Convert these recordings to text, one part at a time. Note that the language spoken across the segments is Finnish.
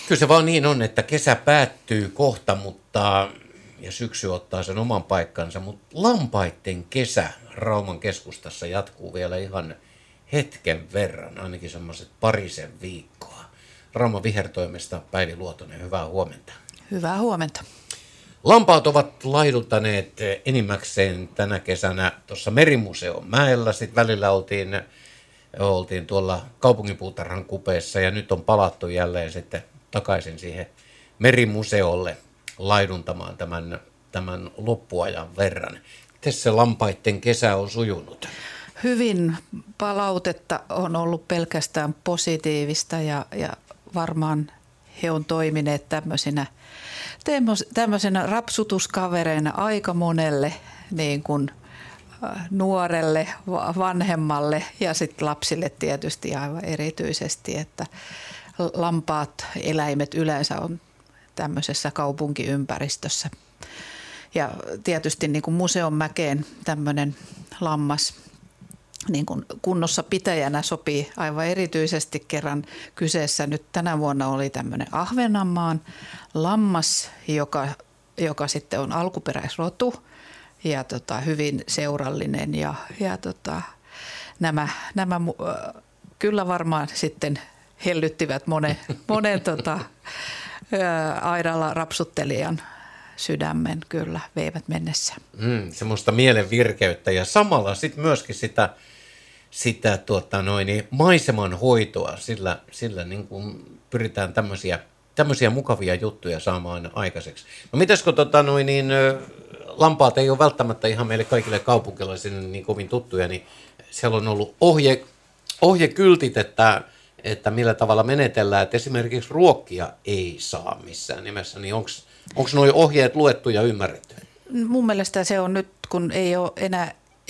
Kyllä se vaan niin on, että kesä päättyy kohta, ja syksy ottaa sen oman paikkansa, mutta lampaitten kesä Rauman keskustassa jatkuu vielä ihan hetken verran, ainakin semmoiset parisen viikkoa. Rauman vihertoimesta Päivi Luotonen, hyvää huomenta. Hyvää huomenta. Lampaat ovat laiduttaneet enimmäkseen tänä kesänä tuossa Merimuseon mäellä. Sitten välillä oltiin tuolla kaupunginpuutarhan kupeessa ja nyt on palattu jälleen sitten takaisin siihen Merimuseolle laiduntamaan tämän loppuajan verran. Miten se lampaiden kesä on sujunut? Hyvin, palautetta on ollut pelkästään positiivista ja varmaan he on toimineet tämmöisenä rapsutuskavereina aika monelle niin kuin nuorelle, vanhemmalle ja sitten lapsille tietysti aivan erityisesti, että lampaat, eläimet yleensä on tämmöisessä kaupunkiympäristössä. Ja tietysti niin kuin Museonmäkeen tämmöinen lammas niin kuin kunnossa pitäjänä sopii aivan erityisesti, kerran kyseessä nyt tänä vuonna oli tämmöinen Ahvenanmaan lammas, joka sitten on alkuperäisrotu ja hyvin seurallinen ja nämä kyllä varmaan sitten hellyttivät monen aidalla rapsuttelijan sydämen, kyllä veivät mennessä. Semmoista mielen virkeyttä ja samalla sitten myöskin sitä maiseman hoitoa, sillä niin kuin pyritään tämmöisiä mukavia juttuja saamaan aikaiseksi. No mitäs kun lampaat ei ole välttämättä ihan meille kaikille kaupunkilaisille niin kovin tuttuja, niin siellä on ollut ohjekyltit, että millä tavalla menetellään, että esimerkiksi ruokkia ei saa missään nimessä, niin onko nuo ohjeet luettu ja ymmärretty? Mun mielestä se on nyt, kun ei ole enää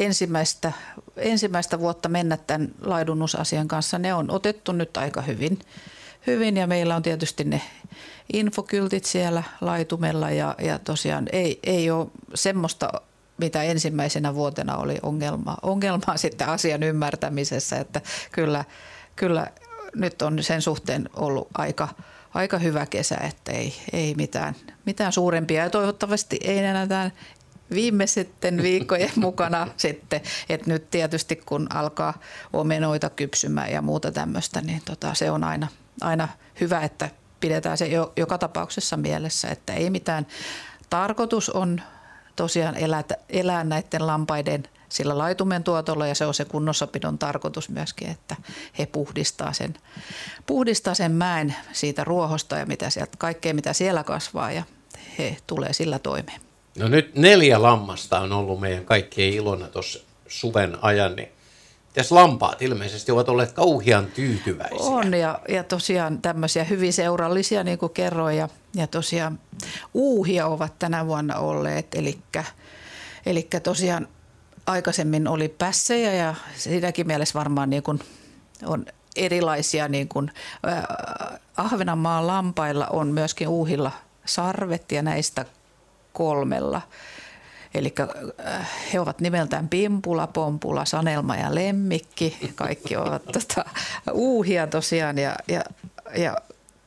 ensimmäistä vuotta mennä tämän laidunusasian kanssa, ne on otettu nyt aika hyvin ja meillä on tietysti ne infokyltit siellä laitumella ja tosiaan ei ole semmoista, mitä ensimmäisenä vuotena oli ongelmaa sitten asian ymmärtämisessä, että kyllä nyt on sen suhteen ollut aika hyvä kesä, että ei mitään suurempia ja toivottavasti ei enää tämän viimeisten viikkojen mukana sitten, että nyt tietysti kun alkaa omenoita kypsymään ja muuta tämmöistä, niin se on aina hyvä, että pidetään se joka tapauksessa mielessä, että ei mitään. Tarkoitus on tosiaan elää näiden lampaiden sillä laitumen tuotolla ja se on se kunnossapidon tarkoitus myöskin, että he puhdistaa sen mäen siitä ruohosta ja kaikkea mitä siellä kasvaa ja he tulee sillä toimeen. No nyt 4 lammasta on ollut meidän kaikkien ilona tuossa suven ajan, niin tässä lampaat ilmeisesti ovat olleet kauhean tyytyväisiä. On ja tosiaan tämmöisiä hyvin seurallisia niin kuin kerroin ja tosiaan uuhia ovat tänä vuonna olleet, eli tosiaan aikaisemmin oli pässejä ja siinäkin mielessä varmaan niin kuin on erilaisia, niin kuin Ahvenanmaan lampailla on myöskin uuhilla sarvet ja näistä 3. Eli he ovat nimeltään Pimpula, Pompula, Sanelma ja Lemmikki. Kaikki ovat uuhia tosiaan ja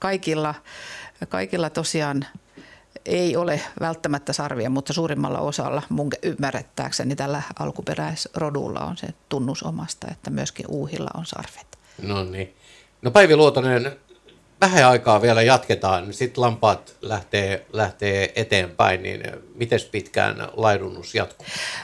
kaikilla tosiaan ei ole välttämättä sarvia, mutta suurimmalla osalla mun ymmärrettääkseni tällä alkuperäisrodulla on se tunnus omasta, että myöskin uuhilla on sarvet. No niin. No Päivi Luotonen, vähän aikaa vielä jatketaan, sitten lampaat lähtee eteenpäin, niin miten pitkään laidunnus jatkuu?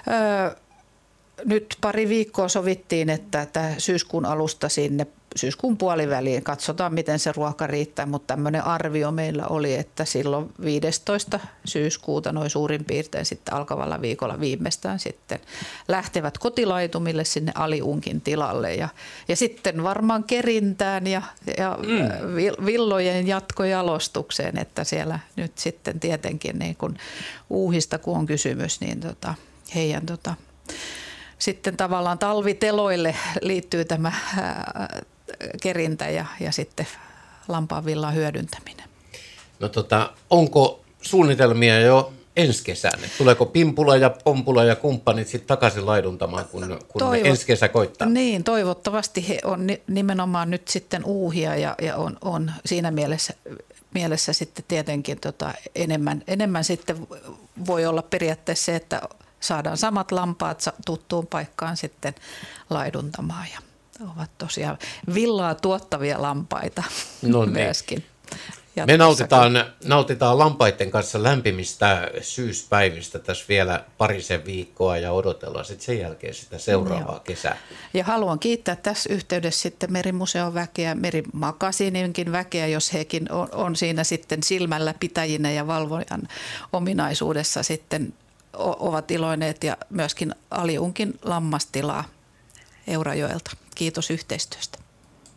Nyt pari viikkoa sovittiin, että syyskuun alusta sinne syyskuun puoliväliin katsotaan, miten se ruoka riittää, mutta tämmöinen arvio meillä oli, että silloin 15. syyskuuta noin suurin piirtein sitten alkavalla viikolla viimeistään sitten lähtevät kotilaitumille sinne aliunkin tilalle ja sitten varmaan kerintään ja villojen jatkojalostukseen, että siellä nyt sitten tietenkin niin kun uuhista kun on kysymys, niin heidän sitten tavallaan talviteloille liittyy tämä kerintä ja sitten lampaanvillan hyödyntäminen. No onko suunnitelmia jo ensi kesänä? Tuleeko Pimpula ja Pompula ja kumppanit sitten takaisin laiduntamaan, kun ensi kesä koittaa? Niin, toivottavasti he on nimenomaan nyt sitten uuhia ja on siinä mielessä sitten tietenkin enemmän sitten voi olla periaatteessa se, että saadaan samat lampaat tuttuun paikkaan sitten laiduntamaan ja ovat tosiaan villaa tuottavia lampaita myöskin. Me nautitaan lampaiden kanssa lämpimistä syyspäivistä tässä vielä parisen viikkoa ja odotellaan sitten sen jälkeen sitä seuraavaa kesää. Ja haluan kiittää tässä yhteydessä sitten Merimuseon väkeä, Merimakasiininkin väkeä, jos hekin on siinä sitten silmällä pitäjinä ja valvojan ominaisuudessa sitten ovat iloineet ja myöskin Aliunkin lammastilaa Eurajoelta. Kiitos yhteistyöstä.